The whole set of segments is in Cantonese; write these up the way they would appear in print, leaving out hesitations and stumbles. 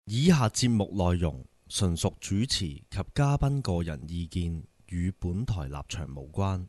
以下節目內容純屬主持及嘉賓個人意見，與本台立場無關。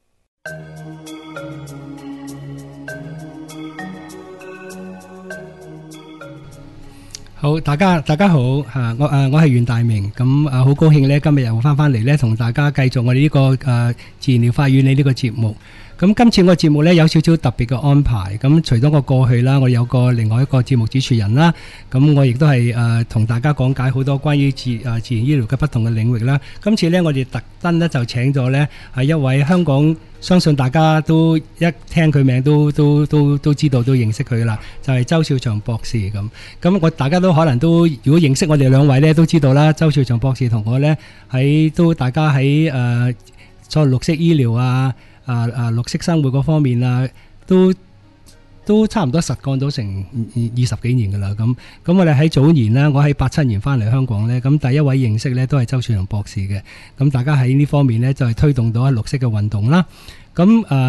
好，大家好嚇，我係袁大明，咁好高興咧，今日又翻嚟咧，同大家繼續我哋呢個自然療法與你呢個節目。咁今次我節目咧有少少特別嘅安排，咁除咗我過去啦，我有另外一個節目主持人啦，咁我亦都係同大家講解好多關於自然醫療嘅不同嘅領域啦。今次咧我哋特登咧就請咗咧係一位香港，相信大家都一聽佢名都知道都認識佢啦，就係周兆祥博士咁。咁大家都可能都如果認識我哋兩位咧都知道啦，周兆祥博士同我咧大家喺所謂綠色醫療綠色生活嗰方面都差唔多實幹咗成20幾年噶啦。咁我哋喺早年啦，我喺87年翻嚟香港咧，咁第一位認識咧都係周兆祥博士嘅。咁大家喺呢方面咧就係推動到綠色嘅運動啦。咁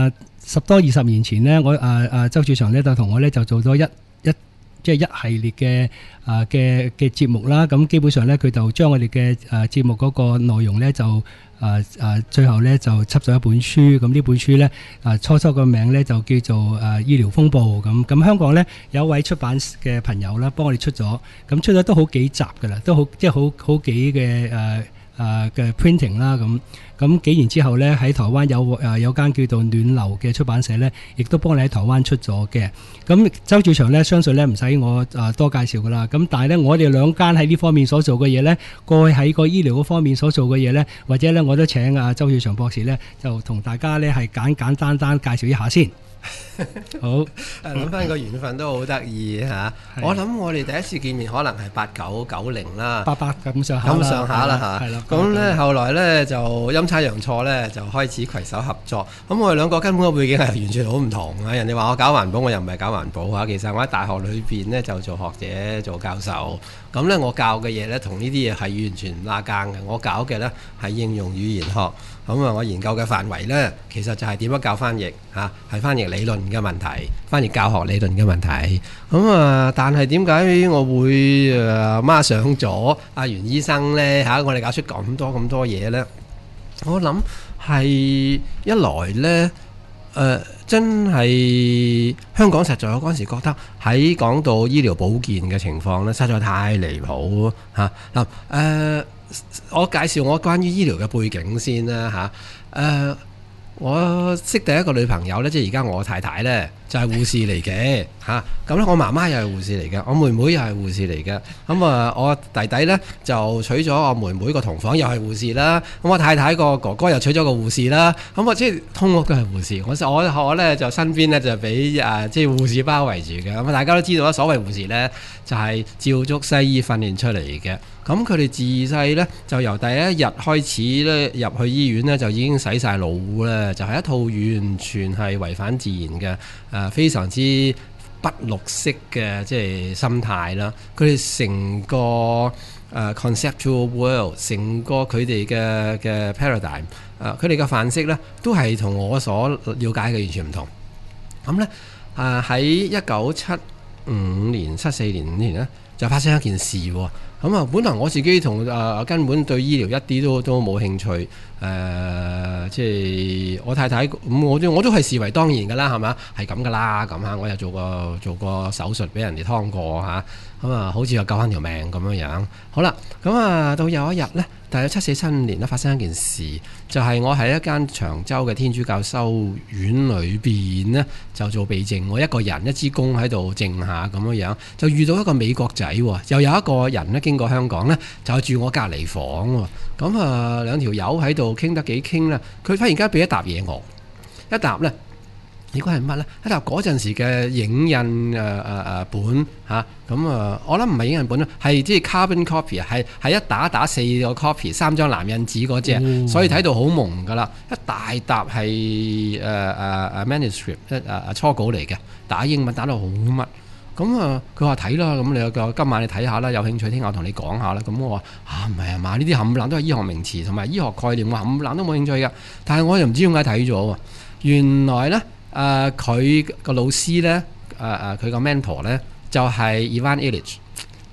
10多20年前呢，我周兆祥咧就同我咧就做咗一系列嘅節目啦。咁基本上咧佢就將我哋嘅節目嗰個內容咧就最後咧就輯咗一本書。咁呢本書咧初個名咧就叫做醫療風暴。咁香港咧有一位出版嘅朋友啦幫我哋出咗，咁出咗都好幾集噶啦，都好即係好幾嘅printing 啦。咁幾年之後咧喺台灣有間叫做暖流嘅出版社咧，亦都幫你喺台灣出咗嘅。咁周兆祥咧相信咧唔使我多介紹噶啦。咁但係咧我哋兩間喺呢方面所做嘅嘢咧，過去喺個醫療嗰方面所做嘅嘢咧，或者咧我都請周兆祥博士咧就同大家咧係簡單介紹一下先。好， 諗翻個緣分都好得意嚇。我諗我哋第一次見面可能係8990啦 ，88咁上下啦嚇。係啦。 咁咧後來咧就陰差陽錯咧就開始攜手合作。咁我哋兩個根本個背景係完全好唔同啊！人哋話我搞環保，我又唔係搞環保嚇。其實我喺大學裏邊咧就做學者、做教授。咁咧我教嘅嘢咧同呢啲嘢係完全唔拉更嘅。我搞嘅咧係應用語言學。咁我研究嘅範圍咧其實就係點樣教翻譯嚇，係翻譯理論嘅問題，翻譯教學理論嘅問題。但係點解我會孖上咗阿袁醫生呢？我哋搞出咁多嘢呢？我諗係一來呢，真係香港實在我嗰陣時覺得喺講到醫療保健嘅情況呢，實在太離譜嚇嗱。我介紹我關於醫療嘅背景先啦嚇。我識第一個女朋友呢，即係而家我太太呢，就係護士嚟嘅嚇。咁咧，我媽媽又係護士嚟嘅，我妹妹又係護士嚟嘅。我弟弟呢，就娶咗我妹妹個同房，又係護士啦。咁我太太個哥哥又娶咗個護士啦。我即係通屋都係護士。我呢，就身邊呢，就俾即係護士包圍住嘅。大家都知道啦，所謂護士呢，就係照足西醫訓練出嚟嘅。咁佢哋自細呢，就由第一日開始呢，入去醫院呢，就已經洗晒腦啦，就係一套完全係違反自然嘅非常之不綠色嘅即係心態啦。佢哋成個conceptual world， 成個佢哋嘅 paradigm， 佢哋嘅範式呢，都係同我所了解嘅完全唔同。咁呢，喺1975年、74年、5年呢，就發生一件事喎。本來我自己根本對醫療一啲都冇興趣，即係我太太我都係視為當然㗎啦，係咪？係咁㗎啦，咁嚇我又做過手術俾人哋劏過嚇，好似又救翻條命咁樣。好啦，到有一日呢，大約74、75年呢，發生一件事，就係我喺一間長洲嘅天主教修院裏邊呢，就做避靜，我一個人一支公喺度靜下咁樣，就遇到一個美國仔，又有一個人呢，經過香港呢，就住我隔離房喎。兩條友喺度傾得幾傾啦，佢忽然間俾一沓嘢我，一沓呢，應該係乜呢？一沓嗰陣時嘅影印本嚇。我諗唔係影印本啦，係即係 carbon copy 啊，係一打4個 copy， 3張藍印紙嗰隻，所以睇到好蒙噶啦。一大沓係manuscript 初稿嚟嘅，打英文打到好密。佢話睇啦，咁你今晚你睇下啦，有興趣聽下我同你講下啦。咁我話唔係啊嘛，呢啲冚唪唥都係醫學名詞同埋醫學概念，我冚唪唥都冇興趣嘅。但係我又唔知點解睇咗喎。原來呢，佢個老師呢，佢個 mentor 呢，就係 Ivan Illich，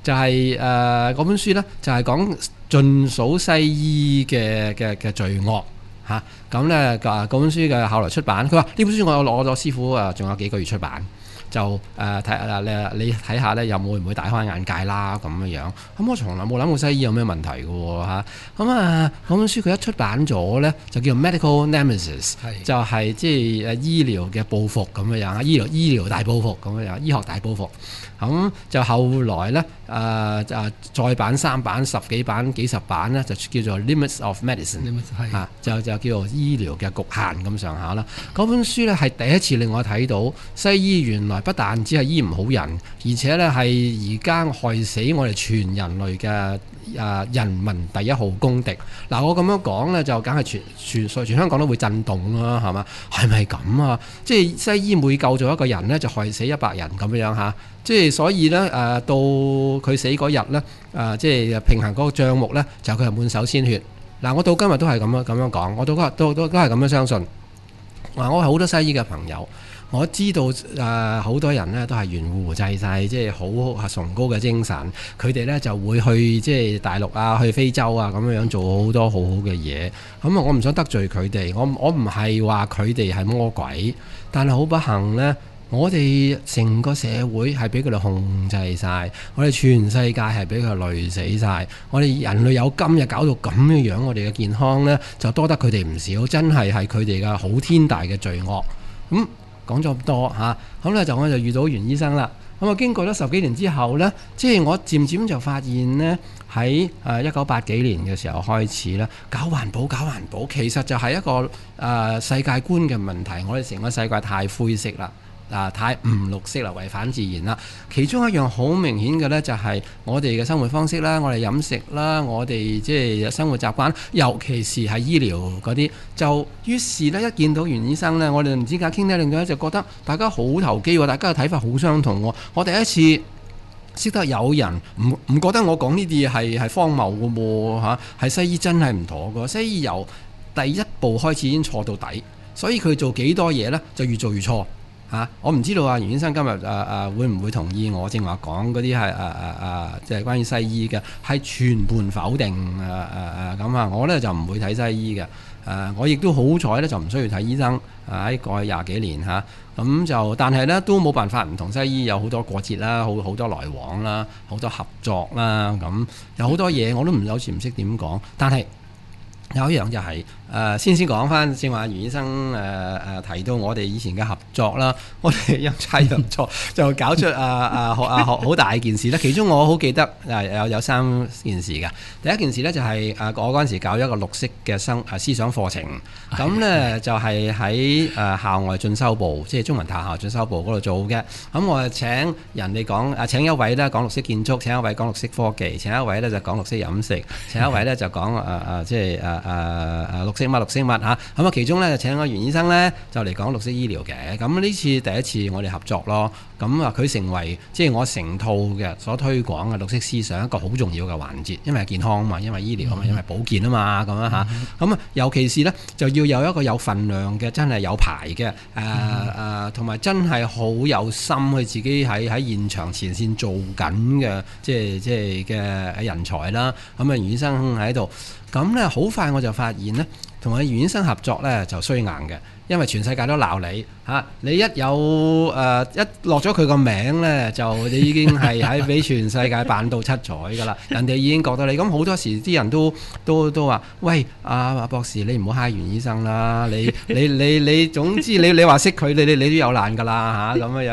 就係嗰本書呢，就係講盡數西醫嘅罪惡嚇。咁呢嗰本書嘅後來出版，佢話呢本書我攞咗師傅仲有幾個月出版。就你睇下咧，又會唔會大開眼界啦咁樣樣？咁我從來冇諗過西醫有咩問題嘅喎嚇。咁嗰本書佢一出版咗咧，就叫做 Medical Nemesis，就係即係醫療嘅報復咁樣樣，醫療大報復咁樣樣，醫學大報復。咁就後來咧再版3版、10幾版、幾十版咧，就叫做 Limits of Medicine 就叫做醫療嘅局限咁上下啦。嗰本書咧係第一次令我睇到西醫原來不但只係醫唔好人，而且咧係而家害死我哋全人類嘅人民第一號公敵。嗱，我咁樣講咧就梗係全香港都會震動啦，係嘛？係咪咁啊？即係西醫每救咗一個人咧，就害死100人咁樣嚇。即係所以咧到佢死嗰日咧即係平衡嗰個帳目咧，就佢係滿手鮮血。嗱，我到今日都係咁樣講，我到今日都係咁樣相信。我係好多西醫嘅朋友。我知道好多人咧都係懸壺濟世，即係好崇高嘅精神。佢哋咧就會去即係大陸啊，去非洲啊咁樣做好多好好嘅嘢。咁我唔想得罪佢哋，我唔係話佢哋係魔鬼，但係好不幸呢，我哋成個社會係俾佢哋控制晒，我哋全世界係俾佢累死晒。我哋人類有今日搞到咁樣樣，我哋嘅健康呢就多得佢哋唔少，真係佢哋嘅好天大嘅罪惡。講咗咁多嚇，咁咧我就遇到袁醫生啦。咁啊經過咗10幾年之後呢，即係我漸漸就發現呢，喺1980幾年嘅時候開始呢，搞環保其實就係一個世界觀嘅問題。我哋成個世界太灰色啦。太唔綠色啦，違反自然啦。其中一樣好明顯嘅呢，就係我哋嘅生活方式啦，我哋飲食啦，我哋即係生活習慣，尤其是係醫療嗰啲。就於是呢，一見到袁醫生呢，我哋唔知點解傾得另外就覺得大家好投機喎，大家嘅睇法好相同喎。我第一次識得有人唔覺得我講呢啲嘢係荒謬嘅喎嚇，係西醫真係唔妥嘅。西醫由第一步開始已經錯到底，所以佢做幾多嘢呢，就越做越錯。我唔知道袁醫生今日會唔會同意我正話講嗰啲係即係關於西醫嘅係全盤否定咁啊？我呢就唔會睇西醫嘅。我亦都好彩呢，就唔需要睇醫生喺過去20幾年嚇。咁就但係呢，都冇辦法唔同西醫有好多過節啦，好多來往啦，好多合作啦。咁有好多嘢我都有時唔識點講，但係有一樣就係先講翻正話袁醫生提到我哋以前嘅合作啦，我哋陰差陽錯就搞出好大件事啦。其中我好記得有3件事㗎。第一件事呢，就係我嗰陣時搞一個綠色嘅思想課程，咁呢，就係喺校外進修部，即係中文大學進修部嗰度做嘅。咁我請人哋講請一位呢講綠色建築，請一位講綠色科技，請一位呢就講綠色飲食，請一位呢就講即係綠色乜嚇。咁啊其中咧就請咗袁醫生咧就嚟講綠色醫療嘅。咁呢次第一次我哋合作咯。咁佢成為即係我成套嘅所推廣嘅綠色思想一個好重要嘅環節，因為係健康啊嘛，因為醫療啊嘛，因為保健啊嘛咁樣嚇。咁尤其是咧就要有一個有份量嘅，真係有牌嘅同埋真係好有心去自己喺現場前線做緊嘅，即係嘅人才啦。咁袁醫生喺度。咁咧好快我就發現呢，同阿袁醫生合作呢就衰硬嘅，因為全世界都鬧你嚇，你一有一落咗佢個名呢，就你已經係喺俾全世界扮到七彩㗎啦，人哋已經覺得你咁好多時啲人都話：喂，阿博士你唔好蝦袁醫生啦，你總之你話識佢，你都有難㗎啦嚇咁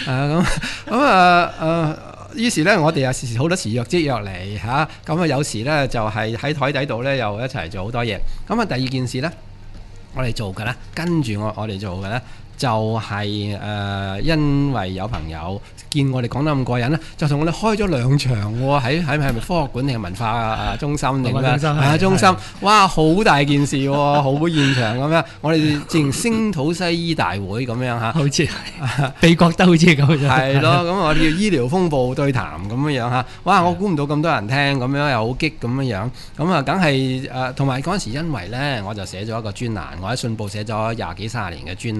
樣於是呢，我哋又好多時若即若離嚇，咁有時呢，就係喺台底度呢，又一齊做好多嘢。咁第二件事呢，我哋做嘅呢，跟住我哋做嘅呢，就係因為有朋友見我哋講得咁過癮呢，就同我哋開咗2場喎，係咪科學館定係文化中心定咩？中心，哇，好大件事喎，好現場咁樣，我哋正聲討西醫大會咁樣嚇，好似被覺得好似咁樣，係咯，咁我哋叫醫療風暴對談咁樣嚇，哇，我估唔到咁多人聽，咁樣又好激咁樣，咁梗係同埋嗰陣時因為呢，我就寫咗一個專欄，我喺信報寫咗20幾30年嘅專欄。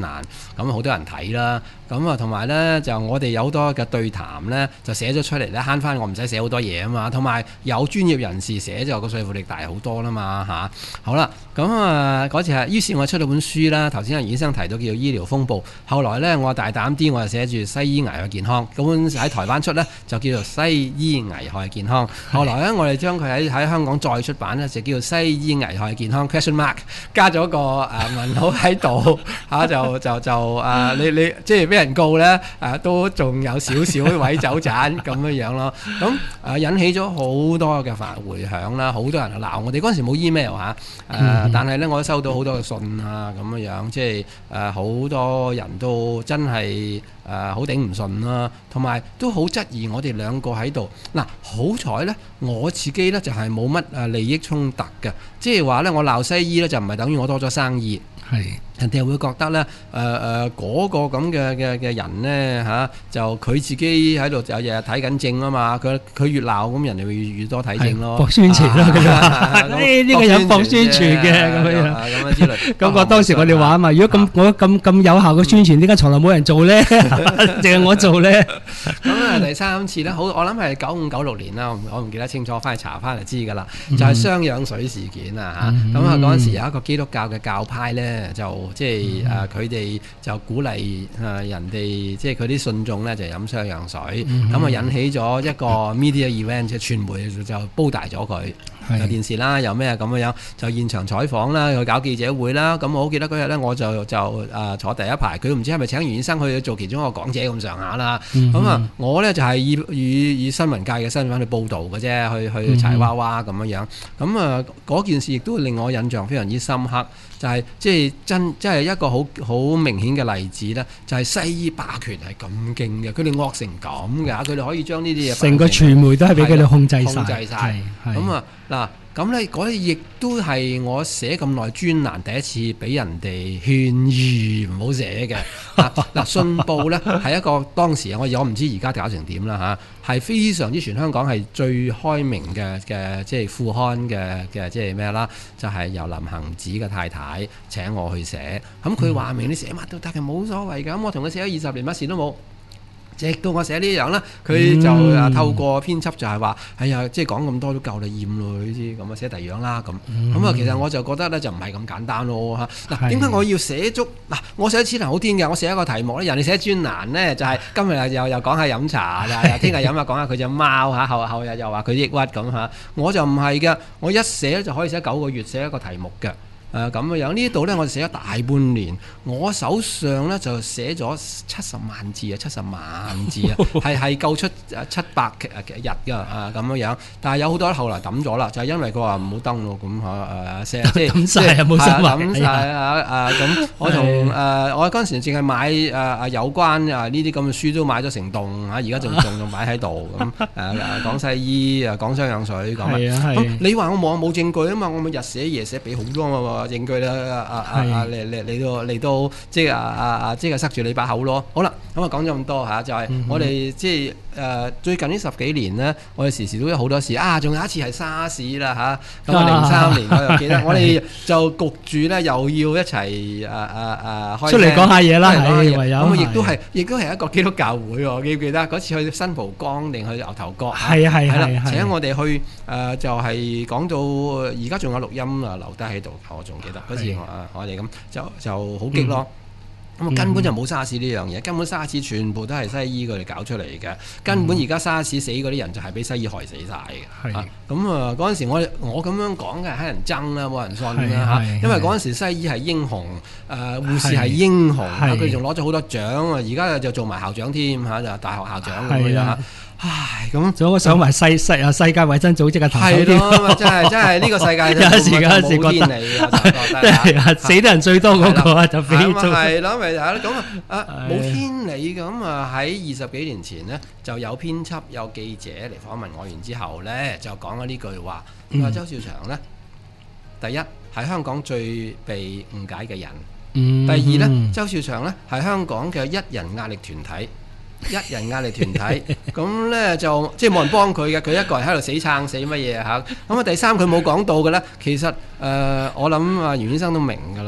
咁好多人睇啦。咁啊同埋呢，就我哋有好多嘅對談呢，就寫咗出嚟咧，慳翻我唔使寫好多嘢啊嘛。同埋有專業人士寫就個說服力大好多啦嘛嚇。好啦，咁嗰次係於是我出咗本書啦。頭先阿袁醫生提到叫做《醫療風暴》，後來呢，我大膽啲，我就寫住西醫危害健康。咁本喺台灣出呢，就叫做《西醫危害健康》。後來呢，我哋將佢喺香港再出版呢，就叫做《西醫危害健康》question mark， 加咗個問號喺度嚇，你即係俾人告呢，都仲有少少位走盞咁樣咯。咁引起咗好多嘅迴響啦，好多人鬧我哋嗰陣時冇 email 嚇，但係呢，我都收到好多嘅信啊咁樣，即係好多人都真係好頂唔順啦，同埋都好質疑我哋兩個喺度。嗱，好彩呢，我自己呢就係冇乜利益衝突嘅，即係話呢，我鬧西醫呢，就唔係等於我多咗生意。 係人哋會覺得咧，嗰個咁嘅人咧嚇，就佢自己喺度就日日睇緊症啊嘛，佢越鬧咁，人哋會越多睇症咯， 博宣傳咯，佢話呢個有博宣傳嘅咁樣之類。 咁我當時我哋話啊嘛，如果我咁有效嘅宣傳，點解從來冇人做咧？淨係我做咧。 咁第三次咧，我諗係95、96年啦，我唔記得清楚，翻去查翻就知㗎啦。就係雙氧水事件啊嚇。咁嗰陣時有一個基督教嘅教派咧，就即係佢哋就鼓勵人哋，即係佢啲信眾咧就飲雙氧水，咁引起咗一個 media event， 即係傳媒就煲大咗佢，有電視啦，有咩咁樣，就現場採訪啦，去搞記者會啦。咁我好記得嗰日咧，我就坐第一排，佢唔知係咪請袁醫生去做其中一個講者咁上下啦。咁我咧就係以新聞界嘅身份去報導嘅啫，去柴娃娃咁樣。咁嗰件事亦都令我印象非常之深刻。就係即係一個好明顯嘅例子啦，就係西醫霸權係咁勁嘅，佢哋惡成咁嘅，佢哋可以將呢啲嘢成個傳媒都係俾佢哋控制晒。 咁嗱，咁咧嗰啲亦都係我寫咁耐專欄第一次俾人哋勸喻唔好寫嘅。嗱，信報咧係一個當時我唔知而家搞成點啦嚇，係非常之全香港係最開明嘅即係副刊嘅即係咩啦？就係由林行止嘅太太請我去寫，咁佢話明你寫乜都得嘅，冇所謂㗎。咁我同佢寫咗20年，乜事都冇。直到我寫呢樣啦，佢就透過編輯就係話：哎呀，即係講咁多都夠你厭咯，呢啲咁啊，寫第二樣啦咁。咁啊，其實我就覺得咧就唔係咁簡單咯嚇。嗱，點解我要寫足？嗱，我寫此欄好天嘅，我寫一個題目咧，人哋寫專欄咧就係今日又講下飲茶啦，聽日飲下講下佢隻貓嚇，後日又話佢抑鬱咁嚇。我就唔係嘅，我一寫就可以寫9個月寫一個題目嘅。咁嘅樣呢度呢，我寫咗大半年，我手上呢就寫咗70萬字啊，70萬字啊，係夠出700日㗎咁樣樣。但係有好多後來抌咗啦，就係因為佢話唔好登咯咁寫即係抌曬冇收埋抌曬咁我同我嗰陣時淨係買有關呢啲咁嘅書都買咗成棟而家仲擺喺度咁講西醫講雙氧水講咁你話我冇證據啊嘛，我咪日寫夜寫俾好多嘛證據啦，嚟到即係即係塞住你把口咯。好啦，咁講咗咁多就係我哋即係最近呢10幾年呢，我哋時時都有好多事仲有一次係沙士啦嚇，咁03年我又記得，我哋就焗住咧又要一齊開出嚟講下嘢啦，咁亦都係一個基督教會喎，記唔記得嗰次去新蒲崗定去牛頭角？ 係啦， 請我哋去就係講到而家仲有錄音留低喺度，我仲記得嗰次我哋咁就好激咯。咁根本就冇沙士呢樣嘢，根本沙士全部都係西醫佢哋搞出嚟嘅，根本而家沙士死嗰啲人就係俾西醫害死晒嘅。咁嗰陣時我咁樣講嘅係人憎啦，冇人信啦因為嗰陣時西醫係英雄，護士係英雄，佢仲攞咗好多獎啊！而家就做埋校長添就大學校長咁樣。唉，咁仲我想埋世界衛生組織嘅頭頭添， 真係呢個世界有時冇天理嘅， 死得人最多嗰個就俾做係咯，咪係咯咁冇天理嘅咁喺20幾年前呢，就有編輯有記者嚟訪問我完之後呢，就講咗呢句話，話周兆祥呢，第一係香港最被誤解嘅人，第二呢，周兆祥呢係香港嘅一人壓力團體。一人壓力團體，咁呢就即係冇人幫佢嘅，佢一個人喺度死撐死乜嘢嚇。咁第三佢冇講到嘅呢，其實我諗袁醫生都明㗎啦。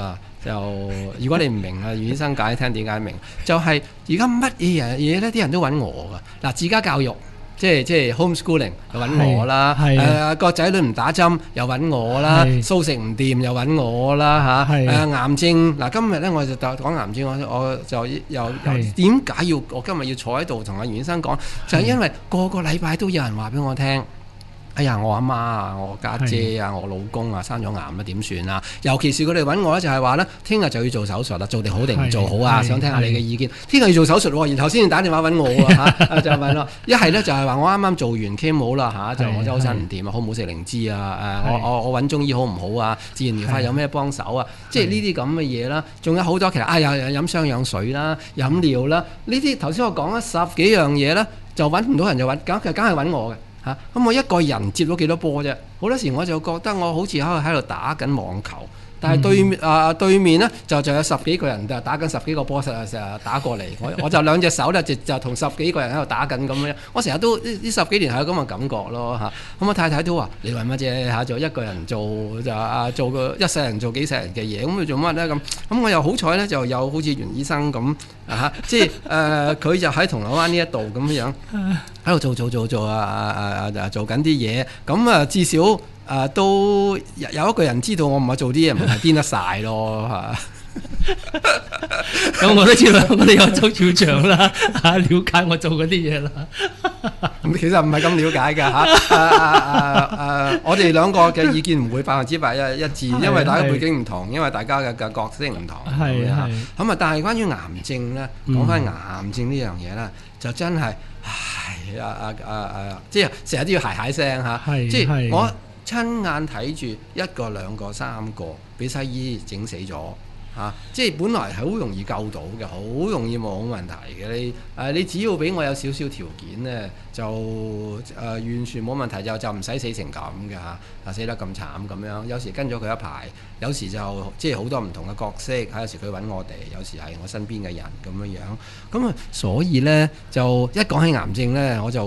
就如果你唔明啊，袁醫生解聽點解明，就係而家乜嘢呢？啲人都揾我噶嗱，自家教育。即係 homeschooling 又揾我啦，個仔女唔打針又揾我啦，素食唔掂又揾我啦嚇，癌症嗱今日咧我就講癌症，我就又點解要我今日要坐喺度同阿袁醫生講，就係因為個個禮拜都有人話俾我聽。哎呀，我阿媽啊，我家姐啊，我老公啊，生咗癌啊，點算啊？尤其是佢哋揾我咧，就係話咧，聽日就要做手術啦，做定好定唔做好啊？想聽下你嘅意見。聽日要做手術喎，然後先至打電話揾我啊嚇，就問咯。一係咧就係話我啱啱做完 chemo 啦嚇，就我周身唔掂啊，好唔好食靈芝啊？我揾中醫好唔好啊？自然療法有咩幫手啊？即係呢啲咁嘅嘢啦，仲有好多其實又飲雙氧水啦、飲料啦，呢啲頭先我講咗10幾樣嘢啦，就揾唔到人就揾，梗係揾我嘅。咁我一個人接到幾多波啫？好多時我就覺得我好似喺度打緊網球，但係對面呢就有10幾個人就打緊10幾個波，成日打過嚟，我就2隻手咧就同10幾個人喺度打緊咁樣。我成日都呢10幾年係有咁嘅感覺咯嚇。咁我太太都話：你為乜啫嚇？做一個人做個一世人做幾世人嘅嘢，咁佢做乜咧咁？咁我又好彩咧，就有好似袁醫生咁即係佢就喺銅鑼灣呢一度咁樣喺度做做緊啲嘢，咁至少都有一個人知道我唔係做啲嘢唔係癲得晒咯嚇。 咁我都知道，我哋有周兆祥啦嚇，了解我做嗰啲嘢啦。 其實唔係咁了解㗎嚇。我哋兩個嘅意見唔會100%一致，因為大家背景唔同，因為大家嘅角色唔同。係咁啊，但係關於癌症咧，講翻癌症呢樣嘢咧，就真係即係成日都要鞋聲嚇。即係我親眼睇住1個、2個、3個俾西醫整死咗。即係本來係好容易救到嘅，好容易冇問題嘅。你只要俾我有少少條件呢，就完全冇問題，就唔使死成咁嘅嚇，死得咁慘咁樣。有時跟咗佢一排，有時就即係好多唔同嘅角色，有時佢揾我哋，有時係我身邊嘅人咁樣樣。咁所以呢，就一講起癌症呢，我就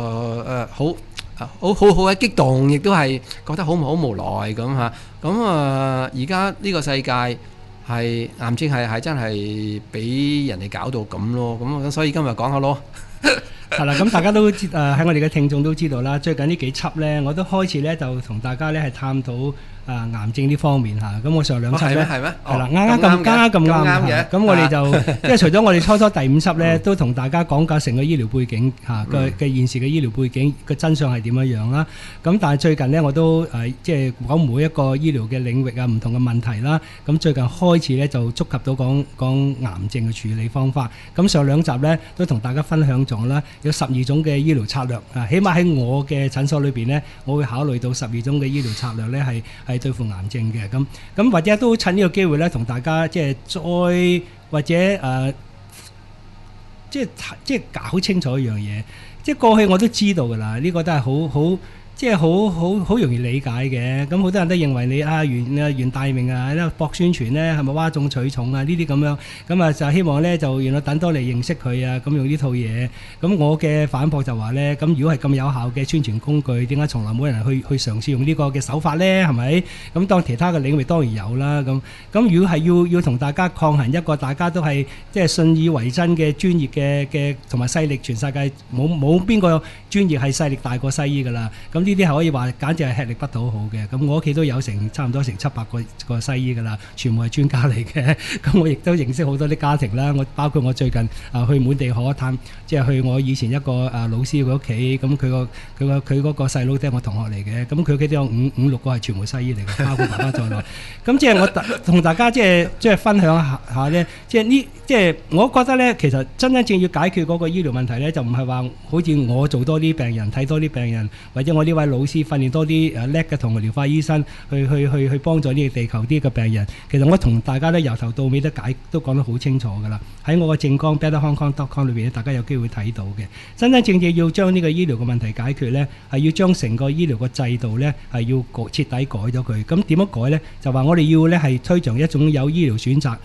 好嘅激動，亦都係覺得好無奈咁嚇。咁而家呢個世界係癌症係真係俾人哋搞到咁咯，咁所以今日講下咯。 係啦，咁大家都喺我哋嘅聽眾都知道啦，最近呢幾輯呢，我都開始呢就同大家呢係探討癌症呢方面嚇。咁我上2輯咧係啦，啱咁啱嘅。咁我哋就因為除咗我哋初第5輯呢，都同大家講解成個醫療背景嚇嘅現時嘅醫療背景嘅真相係點樣樣啦。咁但係最近呢，我都即係講每一個醫療嘅領域啊，唔同嘅問題啦。咁最近開始呢，就觸及到講癌症嘅處理方法。咁上2集呢，都同大家分享咗啦，有12種嘅醫療策略啊。起碼喺我嘅診所裏邊呢，我會考慮到12種嘅醫療策略呢係對付癌症嘅。咁或者都趁呢個機會咧，同大家即係再或者即係搞清楚一樣嘢。即係過去我都知道㗎啦，呢個都係好即係好容易理解嘅。咁好多人都認為你袁大明博宣傳呢係咪嘩眾取寵啊？呢啲咁樣咁就希望呢就原來等多嚟認識佢啊，咁用呢套嘢。咁我嘅反駁就話呢，咁如果係咁有效嘅宣傳工具，點解從來冇人去嘗試用呢個嘅手法呢？係咪？咁當其他嘅領域當然有啦。咁如果係要同大家抗衡一個大家都係即係信以為真嘅專業嘅同埋勢力，全世界冇邊個專業係勢力大過西醫㗎啦。咁呢啲係可以話簡直係吃力不討好嘅。咁我屋企都有差唔多700個西醫㗎啦，全部係專家嚟嘅。咁我亦都認識好多啲家庭啦。包括我最近去滿地可探，即係去我以前一個老師佢屋企。咁佢嗰個細佬都係我同學嚟嘅。咁佢屋企都有5、6個係全部西醫嚟嘅，包括爸爸在內。咁即係我同大家即係分享下咧，即係我覺得咧，其實真正要解決嗰個醫療問題咧，就唔係話好似我做多啲病人，睇多啲病人，或者我呢位老師訓練多啲叻嘅同療化醫生去幫助呢個地球啲嘅病人。其實我同大家咧由頭到尾都講得好清楚㗎啦。喺我嘅政綱 betterhongkong.com 裏邊咧，大家有機會睇到嘅。真正要將呢個醫療嘅問題解決咧，係要將成個醫療嘅制度咧係要徹底改咗佢。咁點樣改咧？就話我哋要咧係推崇一種有醫療選擇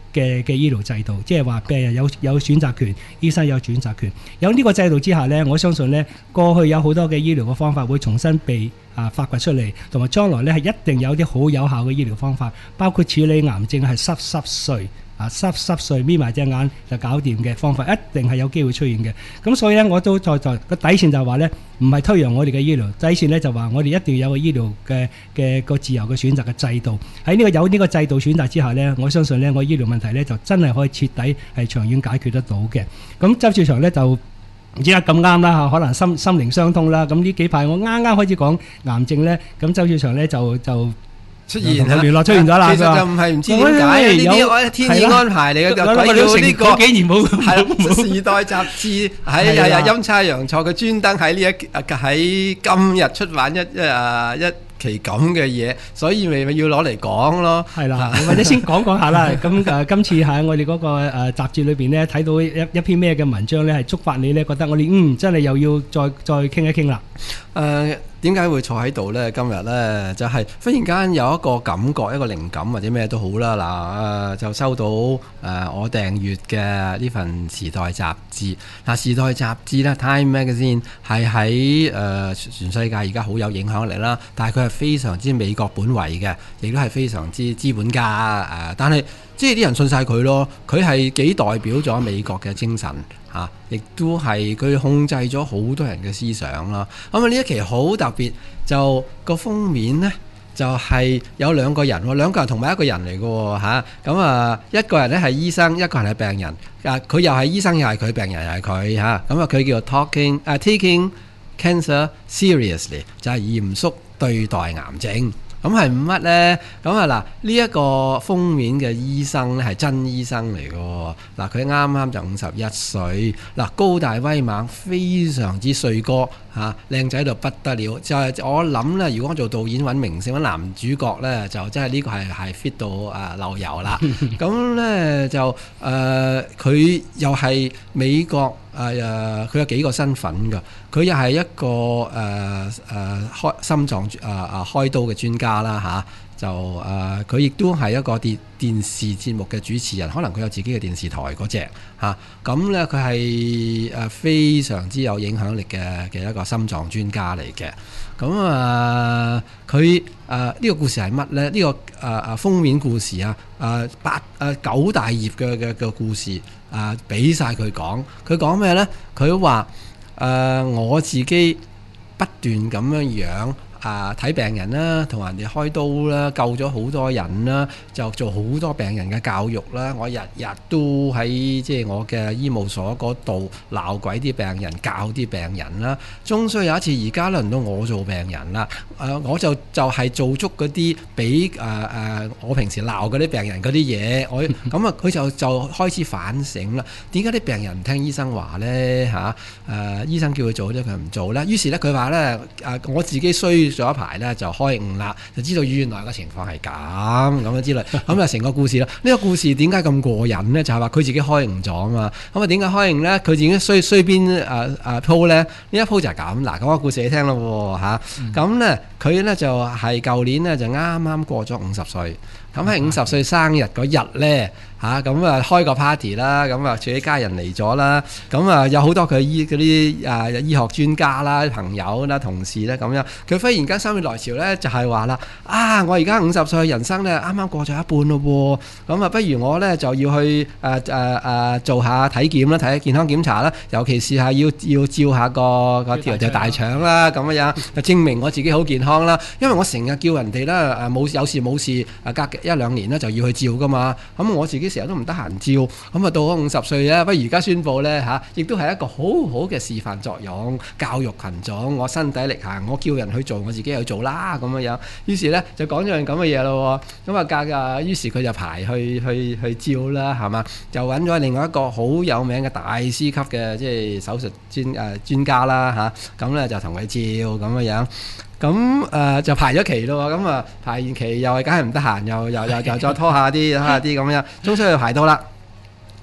嘅醫療制度，即係話病人有選擇權，醫生有選擇權。有呢個制度之下呢，我相信呢，過去有好多嘅醫療嘅方法會重新被發掘出嚟，同埋將來呢係一定有啲好有效嘅醫療方法，包括處理癌症係濕碎。濕碎眯埋隻眼就搞掂嘅方法，一定係有機會出現嘅。咁所以咧，我都在個底線就係話咧，唔係推揚我哋嘅醫療底線咧，就話我哋一定要有個醫療嘅個自由嘅選擇嘅制度。喺有呢個制度選擇之下咧，我相信咧，我醫療問題咧就真係可以徹底係長遠解決得到嘅。咁周兆祥咧就唔知得咁啱啦，可能心靈相通啦。咁呢幾排我啱啱開始講癌症咧，咁周兆祥咧就出現啦， 出現咗啦。 其實就唔係唔知點解呢啲天意安排嚟嘅，就鬼佬呢個幾年冇係時代雜誌喺陰差陽錯，佢專登喺今日出版一期咁嘅嘢，所以咪要攞嚟講咯。係啦， 或者先講下啦。咁今次喺我哋嗰個雜誌裏邊咧，睇到一篇咩嘅文章咧，係觸發你咧，覺得我哋真係又要再傾一傾啦。 點解會坐喺度呢？今日呢，就係忽然間有一個感覺，一個靈感或者咩都好啦。就收到我訂閱嘅呢份時代雜誌。時代雜誌呢 Time Magazine 係喺全世界而家好有影響力啦。但係佢係非常之美國本位嘅，亦都係非常之資本家。但係即係啲人信晒佢咯。佢係幾代表咗美國嘅精神。亦都係佢控制咗好多人嘅思想啦。咁呢一期好特別，就個封面呢，就係有兩個人同埋一個人嚟嘅喎。咁一個人呢係醫生，一個人係病人。佢又係醫生，又係佢，病人又係佢嚇。咁佢叫做 Taking Cancer Seriously， 就係嚴肅對待癌症。咁係乜呢？咁呢一個封面嘅醫生咧係真醫生嚟嘅。佢啱啱就51歲，高大威猛，非常之帥哥靚仔到不得了。就係我諗咧，如果我做導演揾明星揾男主角咧，就真係呢個係 fit 到漏油啦。咁咧就佢又係美國佢有幾個身份㗎。佢又係一個開心臟開刀嘅專家啦就佢亦都係一個電視節目嘅主持人，可能佢有自己嘅電視台嗰隻咁咧，佢係非常之有影響力嘅一個心臟專家嚟嘅。咁佢呢個故事係乜咧？呢個封面故事9大頁嘅故事俾晒佢講。佢講咩咧？佢話我自己不斷咁樣睇病人啦，同人哋開刀啦，救咗好多人啦，就做好多病人嘅教育啦。我日日都喺即係我嘅醫務所嗰度鬧鬼啲病人，教啲病人啦。終須有一次，而家輪到我做病人啦。我就係做足嗰啲俾我平時鬧嗰啲病人嗰啲嘢。咁佢就開始反省啦。點解啲病人唔聽醫生話呢？醫生叫佢做啫，佢唔做啦。於是咧，佢話咧我自己衰咗一排咧，就開悟啦，就知道原來個情況係咁樣之類。咁成個故事啦。呢個故事點解咁過癮呢？就係話佢自己開悟咗啊嘛。咁點解開悟呢？佢自己衰邊鋪呢？呢一鋪就係咁。嗱，講個故事你聽咯喎。咁呢，佢呢就係舊年呢，就啱啱過咗50歲。咁喺50歲生日嗰日呢，開個 party 啦，咁自己家人嚟咗啦，咁有好多佢嗰啲醫學專家啦、朋友啦、同事咧咁樣。佢忽然間心血來潮呢，就係話啦，我而家50歲，人生呢啱啱過咗一半咯喎，咁不如我呢就要去做下體檢啦，睇下健康檢查啦，尤其是係要照下個條大腸啦，咁樣就證明我自己好健康啦。因為我成日叫人哋咧有事冇事隔1-2年咧就要去照噶嘛，咁我自己成日都唔得閒照，咁到咗50歲咧，不如而家宣佈咧亦都係一個好好嘅示範作用，教育群眾，我身體力行，我叫人去做，我自己去做啦咁樣。於是咧就講咗樣咁嘅嘢咯，咁於是佢就排去照啦，係嘛，就揾咗另外一個好有名嘅大師級嘅即係手術專家啦咁咧就同佢照咁樣。咁就排咗期咯，咁排完期又係梗係唔得閒，又再拖下啲咁樣，終於就排到啦。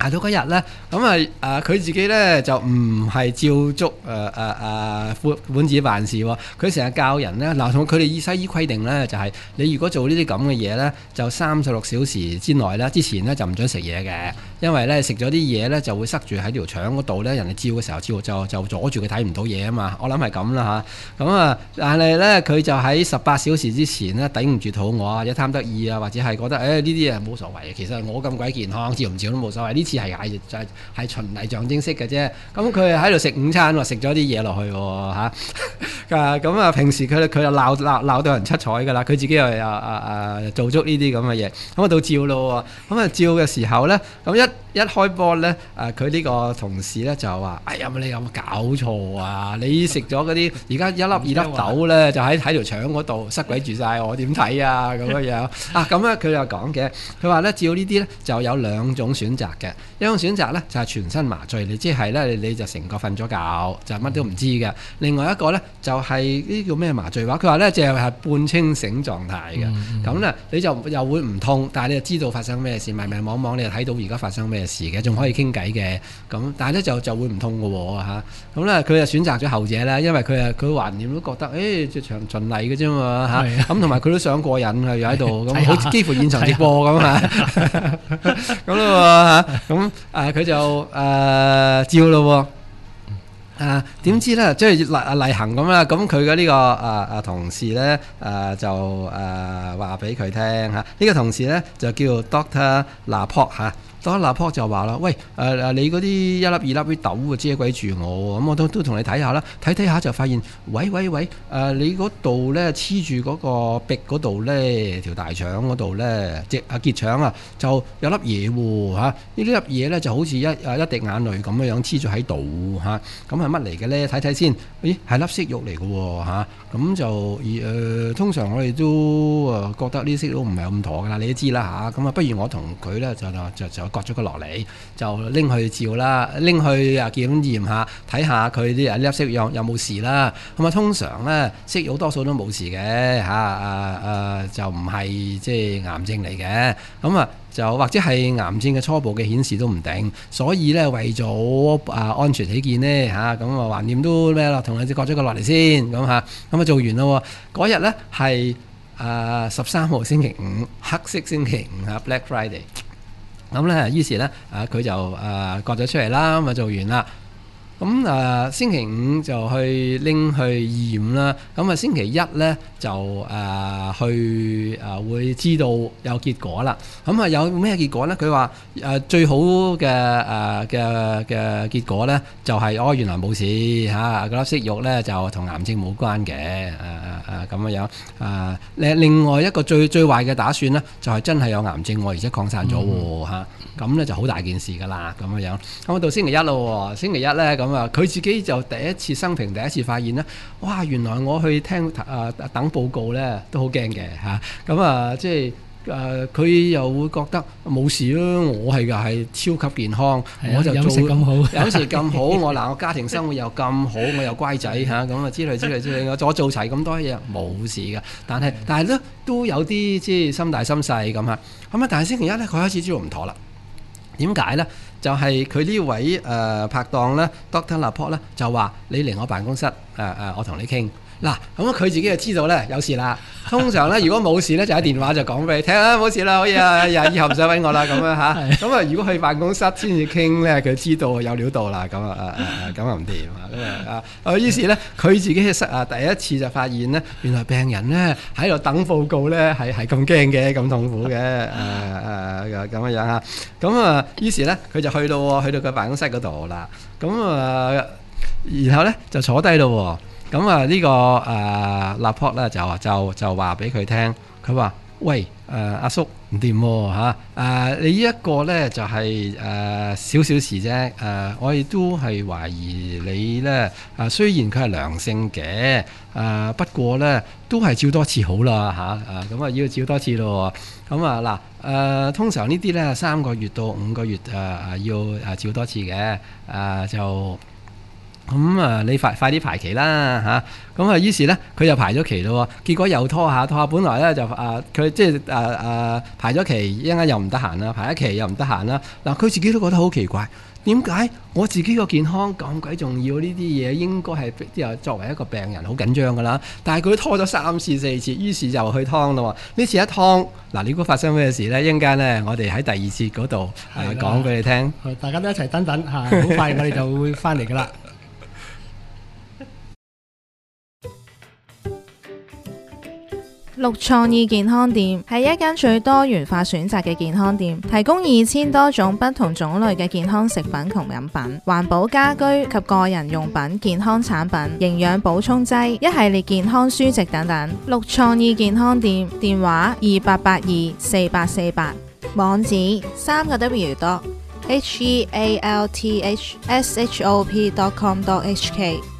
捱到嗰日咧，咁佢自己咧就唔係照足本子辦事喎。佢成日教人咧，嗱，同佢哋西醫規定咧，就係你如果做呢啲咁嘅嘢咧，就36小時之內咧，之前咧就唔准食嘢嘅，因為咧食咗啲嘢咧就會塞住喺條腸嗰度咧，人哋照嘅時候就阻住佢睇唔到嘢啊嘛。我諗係咁啦嚇。咁但係咧佢就喺18小時之前咧頂唔住肚餓或者貪得意啊，或者係覺得呢啲嘢冇所謂嘅，其實我咁鬼健康，照唔照都冇所謂。呢次係循例象徵式嘅啫。咁佢喺度食午餐喎，食咗啲嘢落去喎。咁平時佢就鬧到人七彩㗎啦。佢自己又做足呢啲咁嘅嘢。咁到照咯喎。咁照嘅時候咧，咁一開波咧，佢呢個同事咧就話：哎呀，你有冇搞錯啊？你食咗嗰啲而家1粒2粒豆咧，就喺條腸嗰度塞鬼住晒，我點睇啊？咁樣咁咧佢就講嘅，佢話咧照呢啲咧就有2種選擇嘅。一種選擇咧就係全身麻醉，你即係咧你就成個瞓咗覺，就乜都唔知嘅。另外一個咧就係呢叫咩麻醉話？佢話咧就係半清醒狀態嘅。咁咧你就又會唔痛，但係你就知道發生咩事，迷迷惘惘你就睇到而家發生咩事嘅，仲可以傾偈嘅。咁但係咧就會唔痛嘅喎嚇。咁咧佢就選擇咗後者啦，因為佢橫掂都覺得即係循例嘅啫嘛嚇。咁同埋佢都想過癮啊，又喺度咁，好似幾乎現場直播咁啊。咁咯嚇，咁佢就照咯喎。點知咧，即係例行咁啦。咁佢嘅呢個同事咧就話俾佢聽嚇，呢個同事咧就叫 Doctor Laporte 嚇。Doctor Laporte就話啦：喂，你嗰啲1粒2粒啲豆啊遮鬼住我，咁我都同你睇下啦。睇下就發現，喂，你嗰度咧黐住嗰個壁嗰度咧，條大腸嗰度咧，結腸啊，就有粒嘢喎嚇。呢粒嘢咧就好似一滴眼淚咁樣黐咗喺度嚇。咁係乜嚟嘅咧？睇睇先。咦，係粒息肉嚟嘅喎嚇。咁就通常我哋都覺得呢息肉唔係咁妥㗎啦，你都知啦嚇。咁不如我同佢咧就割咗佢落嚟，就拎去照啦，拎去檢驗下，睇下佢啲呢粒息肉有冇事啦。咁通常咧息肉多數都冇事嘅嚇，就唔係即係癌症嚟嘅。咁就或者係癌症嘅初步嘅顯示都唔定，所以咧為咗安全起見呢，咁橫掂都咩啦，同你割咗佢落嚟先咁嚇，咁做完咯。嗰日咧係13號星期五，黑色星期五嚇 Black Friday。咁咧於是咧佢就割咗出嚟啦，咁做完啦。咁星期五就去拎去驗啦。咁星期一咧就去會知道有結果啦。咁有咩結果咧？佢話最好嘅結果咧就係原來冇事嗰粒息肉咧就同癌症冇關嘅咁樣。另外一個最壞嘅打算咧就係真係有癌症而且擴散咗喎。咁咧就好大件事㗎啦咁樣。咁到星期一咯，星期一咧咁佢自己就生平第一次發現咧，哇！原來我去聽等報告咧都好驚嘅嚇。咁即係佢又會覺得冇事咯，我係超級健康，我就飲食咁好， 飲食咁好，我家庭生活又咁好，我又乖仔嚇，咁之類，我做齊咁多嘢冇事嘅。但係都有啲即係心大心細咁嚇。但係星期一咧，佢開始知道唔妥啦。點解咧？就係佢呢位拍檔咧 Doctor Laporte 咧就話：你嚟我辦公室我同你傾。嗱，咁佢自己就知道咧有事啦。通常咧，如果冇事咧，就喺電話就講俾你聽啦，冇事啦，可以啊，以後唔使揾我啦，咁樣嚇。咁如果去辦公室先至傾咧，佢知道有料到啦，咁咁唔掂於是咧，佢自己第一次就發現咧，原來病人咧喺度等報告咧係咁驚嘅，咁痛苦嘅，咁樣嚇。咁於是咧，佢就去到佢辦公室嗰度啦。咁然後咧就坐低咯。咁呢個Laporte咧就話俾佢聽，佢話：喂阿叔唔掂喎，你呢一個咧就係少少事啫。我亦都係懷疑你咧雖然佢係良性嘅，不過咧都係照多次好啦嚇。咁要照多次咯。咁通常呢啲咧3個月到5個月要照多次嘅。就咁你快啲排期啦嚇！咁於是咧佢又排咗期咯喎，結果又拖下，本來咧就佢即係排咗期，一陣間又唔得閒啦，排一期又唔得閒啦。嗱，佢自己都覺得好奇怪，點解我自己個健康咁鬼重要？呢啲嘢應該係作為一個病人好緊張㗎啦，但係佢拖咗3次4次，於是就去劏咯喎。呢次一劏，嗱，你估發生咩事咧？一陣間咧，我哋喺第2節嗰度講俾你聽。 大家都一齊等等嚇，好快我哋就會翻嚟㗎啦。 綠創意健康店係一間最多元化選擇嘅健康店，提供2000多種不同種類嘅健康食品同飲品、環保家居及個人用品、健康產品、營養補充劑、一系列健康書籍等等。綠創意健康店電話28824848，網址3W.healthshop.com.hk。